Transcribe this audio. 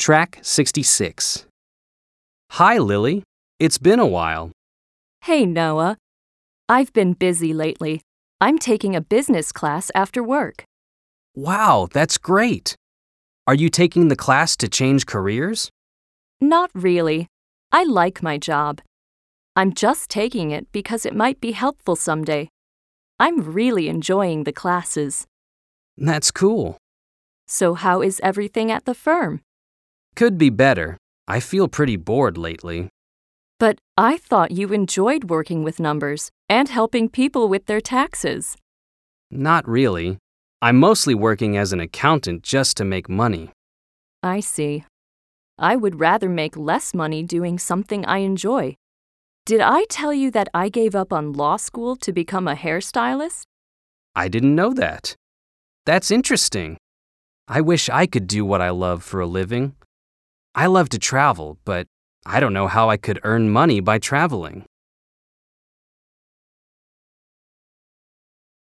Track 66. Hi, Lily. It's been a while. Hey, Noah. I've been busy lately. I'm taking a business class after work. Wow, that's great. Are you taking the class to change careers? Not really. I like my job. I'm just taking it because it might be helpful someday. I'm really enjoying the classes. That's cool. So how is everything at the firm? Could be better. I feel pretty bored lately. But I thought you enjoyed working with numbers and helping people with their taxes. Not really. I'm mostly working as an accountant just to make money. I see. I would rather make less money doing something I enjoy. Did I tell you that I gave up on law school to become a hairstylist? I didn't know that. That's interesting. I wish I could do what I love for a living. I love to travel, but I don't know how I could earn money by traveling.